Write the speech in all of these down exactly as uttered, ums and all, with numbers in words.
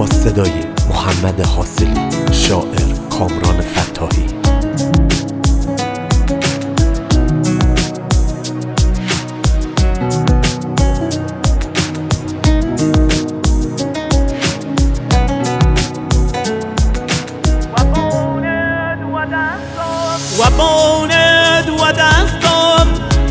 با صدای محمد حاصلی، شاعر کامران فتاحی. و باند و دستم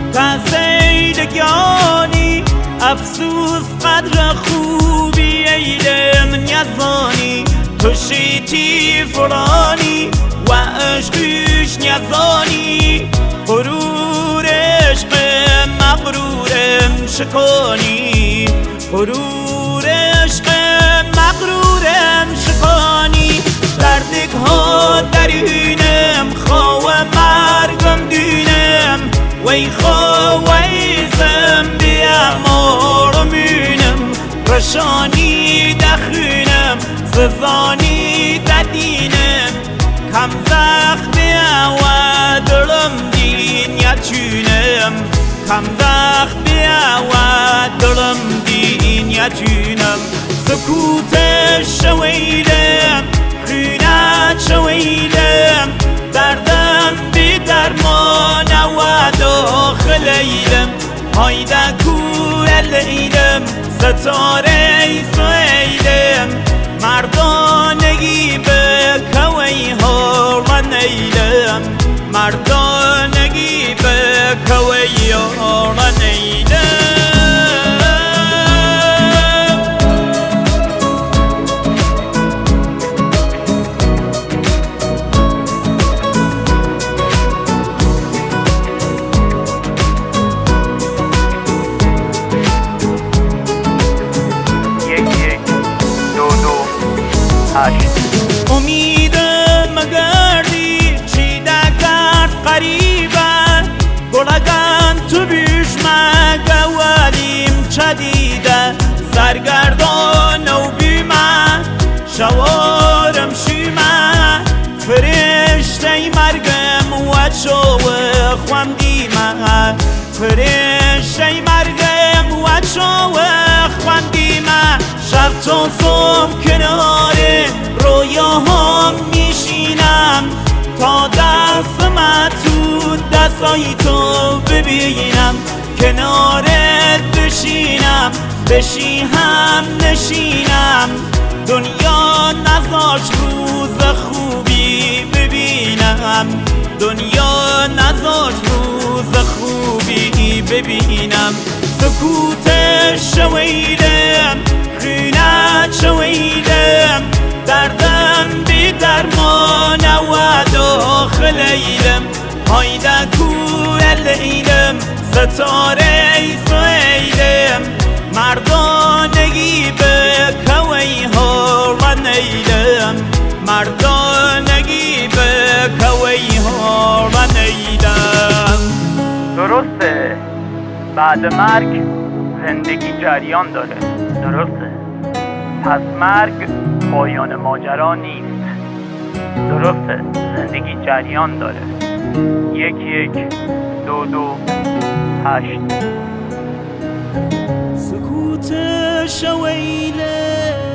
تزیدگانی افسوس قدر خوبی ایلم نیزانی توشیتی فرانی و عشقش نیزانی غرور عشق مغرورم شکانی غرور عشق مغرورم شکانی دردک ها درینم خواه مرگم دینم وی خواه زنبیم آرمینم رشانی دخینم ززانی ددینم کم زخمی و دلم دین یچینم کم زخمی و دلم دین یچینم سکوت شویلم خینت شویلم دردم بی درمان و داخل ایلم هایده کور لیلم ستاره سویلم مردانگی به کوی ها نیلم مردانگی به کوی ها نیلم امیدم گردی چیده کرد قریبا گلگان تو بیش مگوالیم چدیده سرگردان و بیمه شوارم شیمه فرشته مرگم و چوه خوام دیمه فرشته مرگم و چوه خوام دیمه شب چون صبح کناره رویاهام میشینم تا دستم تو دستای تو ببینم کنارت بشینم بشی هم نشینم دنیا نذاش روز خوبی ببینم دنیا نذاش روز خوبی ببینم سکوت شویلم خینت شویلم دردم بی درمان و داخل ایلم هایده کور لیلم ستاره سویلم مردانگی به کوی ها نیلم مردانگی به کوی ها نیلم. درسته بعد مرگ زندگی جریان داره، درسته پس مرگ پایان ماجرا نیست، درسته زندگی جریان داره. یک یک دو دو هشت. سکوت شویله.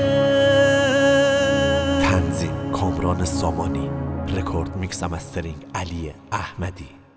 تنظیم کامران سامانی، رکورد میکس و مسترینگ علی احمدی.